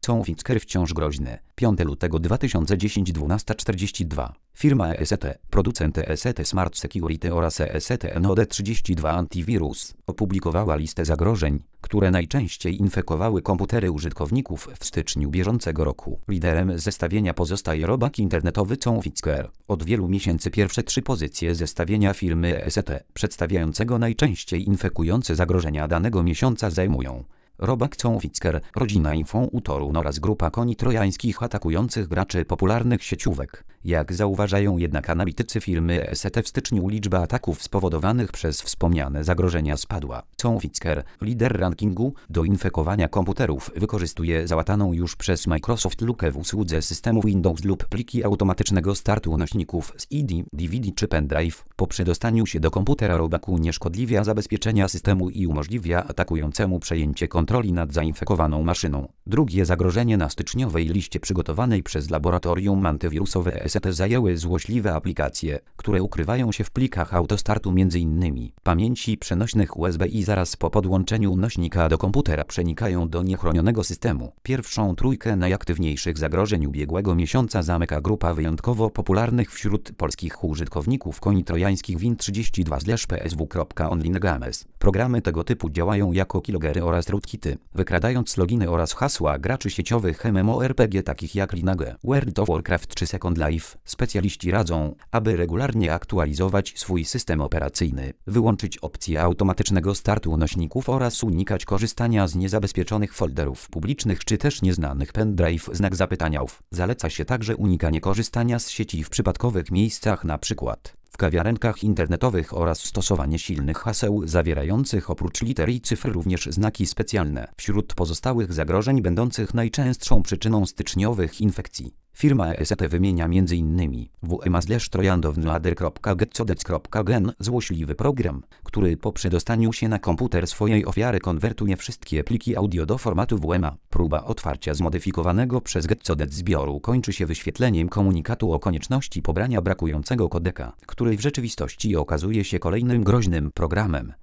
Ficker wciąż groźny. 5 lutego 2010 12:42. Firma ESET, producent ESET Smart Security oraz ESET NOD32 Antivirus, opublikowała listę zagrożeń, które najczęściej infekowały komputery użytkowników w styczniu bieżącego roku. Liderem zestawienia pozostaje robak internetowy Ficker. Od wielu miesięcy pierwsze 3 pozycje zestawienia firmy ESET, przedstawiającego najczęściej infekujące zagrożenia danego miesiąca zajmują robak Ficker, rodzina Infoutoru oraz grupa koni trojańskich atakujących graczy popularnych sieciówek. Jak zauważają jednak analitycy firmy ESET, w styczniu liczba ataków spowodowanych przez wspomniane zagrożenia spadła. Ficker, lider rankingu, do infekowania komputerów wykorzystuje załataną już przez Microsoft lukę w usłudze systemu Windows lub pliki automatycznego startu nośników z CD, DVD czy pendrive. Po przedostaniu się do komputera robak unieszkodliwia zabezpieczenia systemu i umożliwia atakującemu przejęcie kontroli nad zainfekowaną maszyną. Drugie zagrożenie na styczniowej liście przygotowanej przez laboratorium antywirusowe ESET zajęły złośliwe aplikacje, które ukrywają się w plikach autostartu m.in. pamięci przenośnych USB i zaraz po podłączeniu nośnika do komputera przenikają do niechronionego systemu. Pierwszą trójkę najaktywniejszych zagrożeń ubiegłego miesiąca zamyka grupa wyjątkowo popularnych wśród polskich użytkowników koni trojańskich Win32/psw.online games. Programy tego typu działają jako keylogery oraz rootkity, wykradając loginy oraz hasła graczy sieciowych MMORPG takich jak Linage, World of Warcraft czy Second Life. Specjaliści radzą, aby regularnie aktualizować swój system operacyjny, wyłączyć opcję automatycznego startu nośników oraz unikać korzystania z niezabezpieczonych folderów publicznych czy też nieznanych pendrive. Znak zapytania. Zaleca się także unikanie korzystania z sieci w przypadkowych miejscach, np. w kawiarenkach internetowych oraz stosowanie silnych haseł zawierających oprócz liter i cyfr również znaki specjalne. Wśród pozostałych zagrożeń będących najczęstszą przyczyną styczniowych infekcji firma ESET wymienia m.in. wma/trojandownlader.getcodec.gen, złośliwy program, który po przedostaniu się na komputer swojej ofiary konwertuje wszystkie pliki audio do formatu WMA. Próba otwarcia zmodyfikowanego przez GetCodec zbioru kończy się wyświetleniem komunikatu o konieczności pobrania brakującego kodeka, który w rzeczywistości okazuje się kolejnym groźnym programem.